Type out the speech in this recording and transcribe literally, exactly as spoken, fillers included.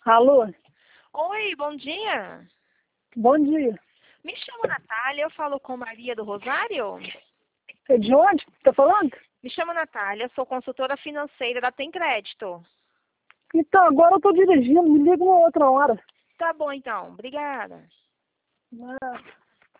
Alô? Oi, bom dia. Bom dia. Me chamo Natália, eu falo com Maria do Rosário. É de onde que tá falando? Me chamo Natália, sou consultora financeira da Tem Crédito. Então, agora eu tô dirigindo, me liga uma outra hora. Tá bom então, obrigada. Ah.